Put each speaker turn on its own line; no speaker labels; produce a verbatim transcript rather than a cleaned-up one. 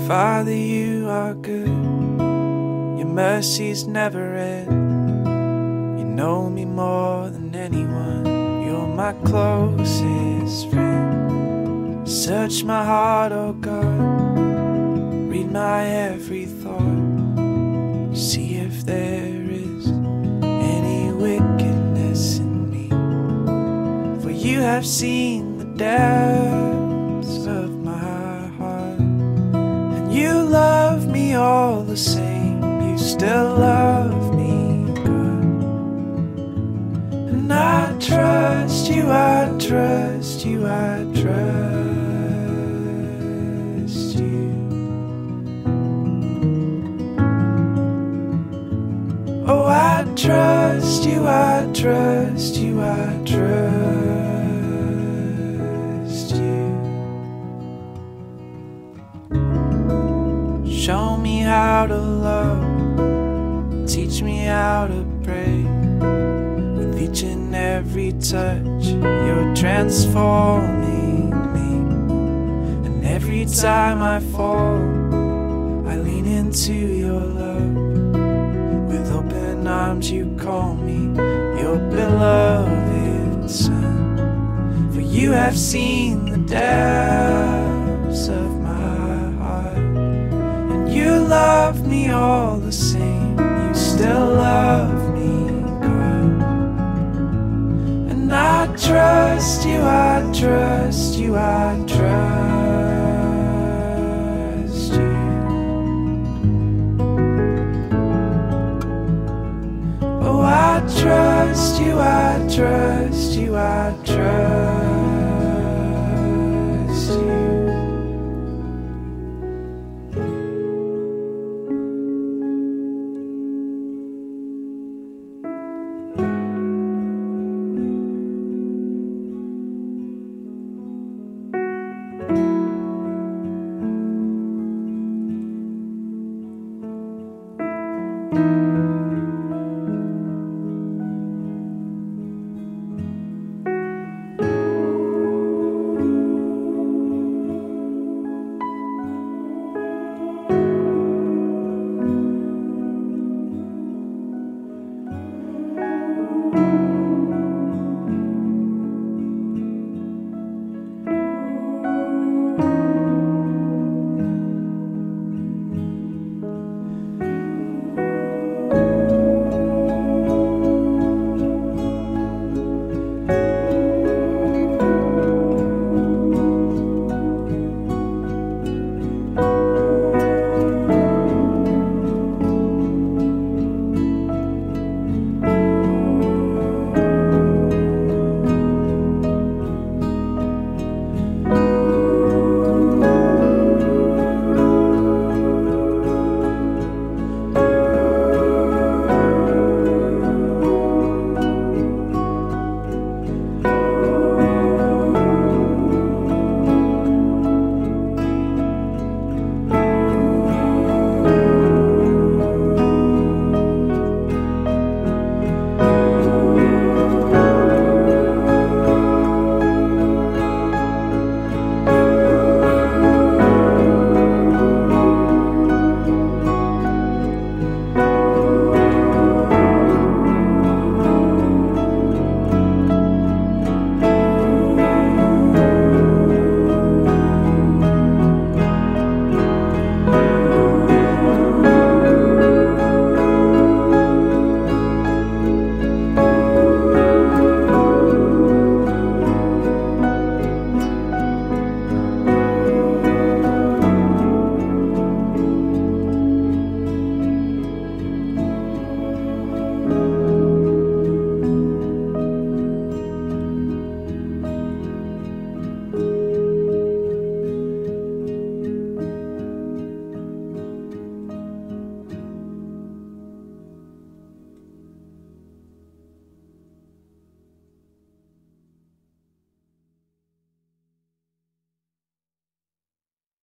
Father, you are good, your mercies never end. You know me more than anyone, you're my closest friend. Search my heart, oh God, read my every thought. See if there is any wickedness in me. For you have seen the depths of my heart, and you love me all the same. You still love me good, and I trust you, I trust you, I trust you. Oh, I trust you, I trust you, I trust you. Show me how to love, teach me how to pray. With each and every touch, you're transforming me. And every time I fall, I lean into your love. With open arms you call me your beloved son. For you have seen the depths of my heart, and you love me all the same. You still love me good, and I trust you, I trust you, I trust